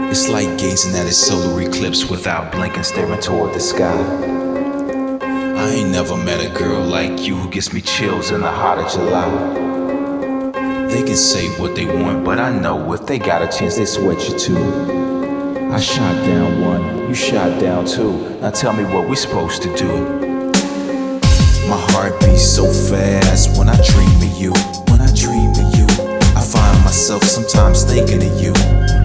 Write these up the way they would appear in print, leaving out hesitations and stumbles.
It's like gazing at a solar eclipse without blinking, staring toward the sky. I ain't never met a girl like you who gives me chills in the heart of July. They can say what they want, but I know if they got a chance, they sweat you too. I shot down one, you shot down two. Now tell me what we supposed to do. My heart beats so fast when I dream of you. When I dream of you, I find myself sometimes thinking of you.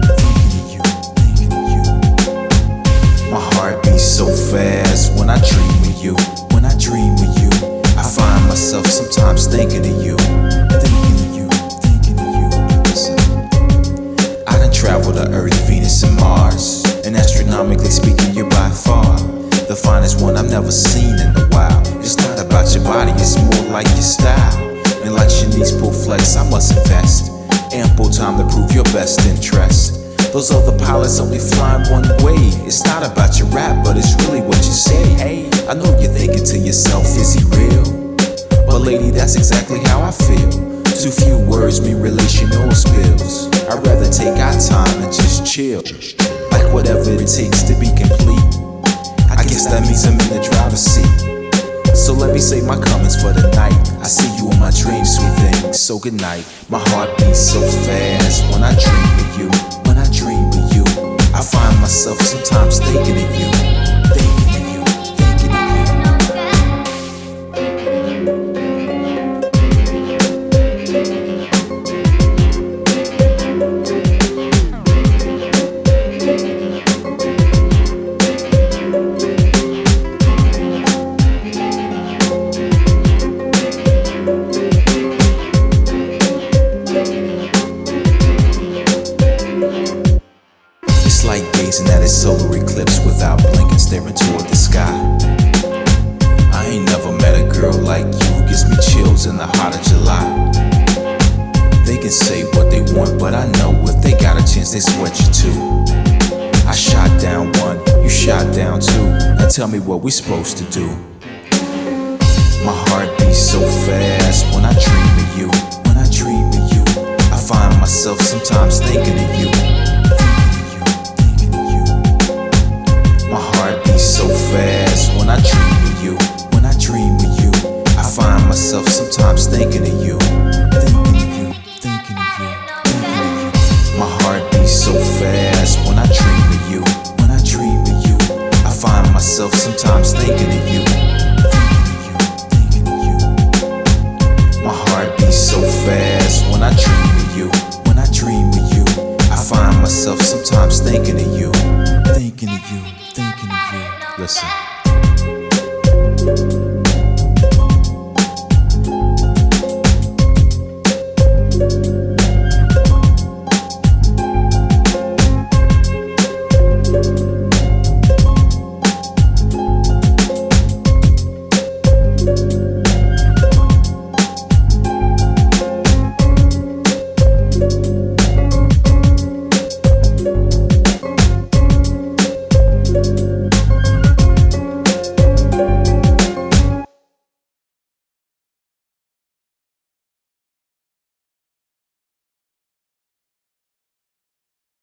My heart beats so fast when I dream of you. When I dream of you, I find myself sometimes thinking of you. Thinking of you, thinking of you. Listen, I done traveled to Earth, Venus, and Mars, and astronomically speaking, you're by far the finest one I've never seen in a while. It's not about your body, it's more like your style. And like Shanice Poole Flex, I must invest ample time to prove your best interest. Those other pilots only flying one way. It's not about your rap, but it's really what you say. Hey, I know you're thinking to yourself, is he real? But lady, that's exactly how I feel. Too few words mean relational spills. I'd rather take our time and just chill, like whatever it takes to be complete. I guess that means I'm in the driver's seat. So let me say my comments for the night. I see you in my dreams, sweet thing, so good night. My heart beats so fast when I dream of you. When I dream of you, I find myself sometimes thinking of you. Thinking of you, thinking of you. It's like gazing at a solar eclipse without blinking, staring toward the sky. I ain't never met a girl like you who gives me chills in the heart of July. They can say what they want, but I know if they got a chance, they sweat you too. I shot down one, you shot down two. Now tell me what we supposed to do. My heart beats so fast when I dream of you. When I dream of you, I find myself sometimes thinking of you.